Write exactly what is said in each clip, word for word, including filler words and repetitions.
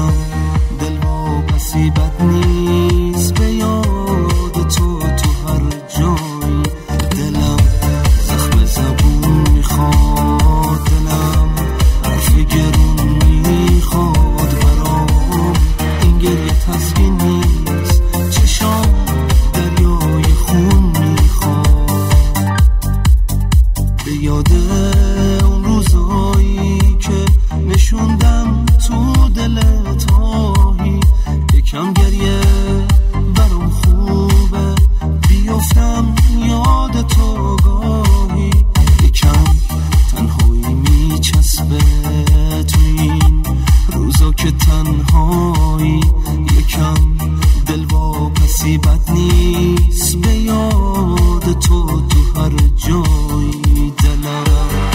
یکم دل واپسی بد نیست به یاد تو تو هر جایی. دلم زخم زبون میخواد، دلم حرف گرون میخواد برام. این گریه تسکین نیست، چشام دریای خون میخواد. به یاد اون روزایی که نشوندم تو دل تاهی، یکم گریه برام خوبه بیفتم یاد تو گاهی. یکم تنهایی میچسبه تو این روزا که تنهایی. یکم دل واپسی بد نیست به یاد تو تو هر جایی. دلم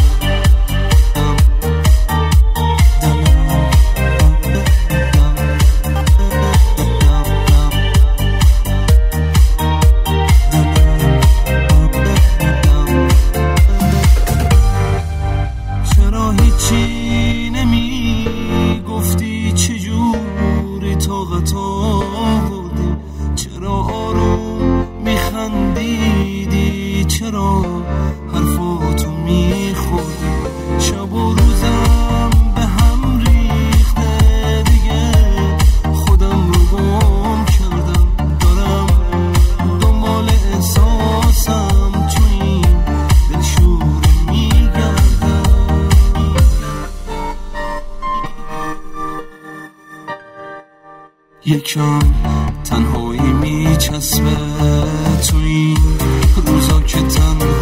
یکم تنهایی میچسبه تو این روزا که تنهایی.